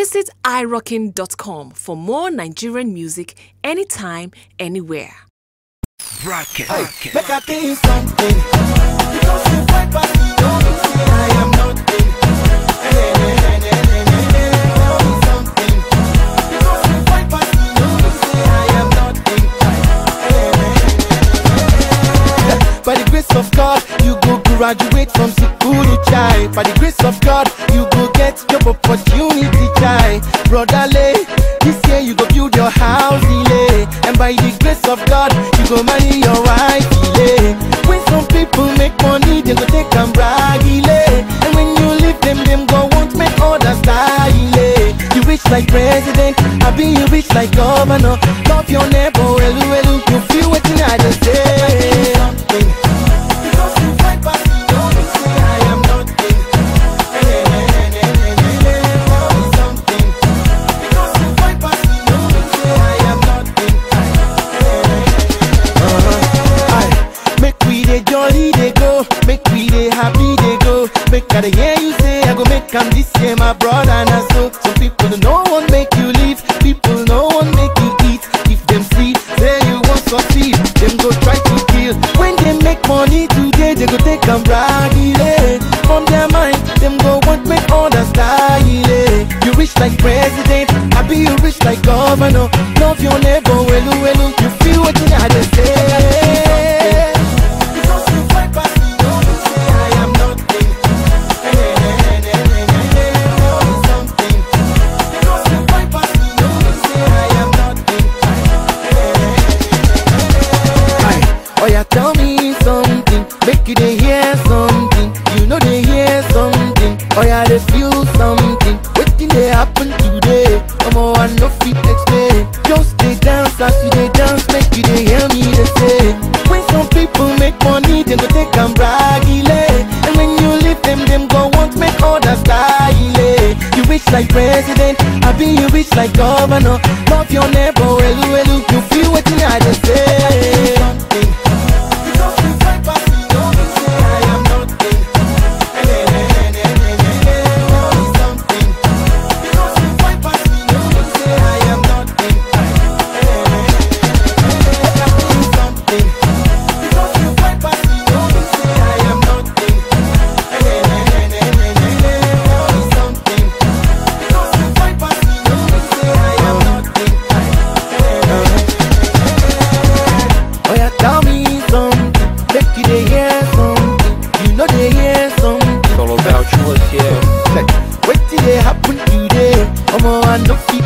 Visit irockin.com for more Nigerian music anytime, anywhere. Rocket. Make I tell you something. Because you fight back, you don't say I am nothing. Tell me something. Because you fight back, you don't say I am nothing. By the grace of God, you go graduate from school, chai. By the grace of God, you go get job opportunity, chai. Brotherly, this year you go build your house, delay. And by the grace of God, you go marry your wife, delay. When some people make money, they go take and brag, delay. And when you leave them go want make others die, delay. You rich like president, I be you rich like governor. Love your neighbor, elu elu. You feel what I just say. Something. Because you fight back, you don't say I am nothing. Tell me something. Because you fight back, you don't say I am nothing. Make we dey jolly dey go, make we dey happy dey go. Make I dey hear you say I go make am this year, my brother. And so some people no one make you leave, people no one make you eat. If them see say you want succeed, them go try to kill. When they make money today, they go take and brag, delay. From their mind, them go want make others die, delay. You rich like president, I be you rich like governor. Love your neighbor, welu welu. You feel what I just say. Because you fight back, you don't say I am nothing. Tell me something. Because you fight back, you don't say I am nothing. Oh yeah, tell me something. Make you dey hear something. You know they hear something. Oh yeah, they feel something. Wetin dey happen today? Omo, I no fit explain. Just dey dance as you dey dance. Make you dey hear me dey say. When some people make money, they go take and brag, delay. And when you leave them go want make others die, delay. You rich like president, I be you rich like governor. Love your neighbor, elu elu. You feel what I just say. Something. Because you fight back, you don't say I am nothing. Tell me something. Because you fight back, you don't say I am nothing. Tell me something. Because you fight back, you don't say I am nothing. Tell me something. Because you fight back, you don't say I am nothing. Oh yeah, tell me something. Make you dey hear something. You know they hear something. It's all about you, here. Wetin dey happen today? Omo, I no fit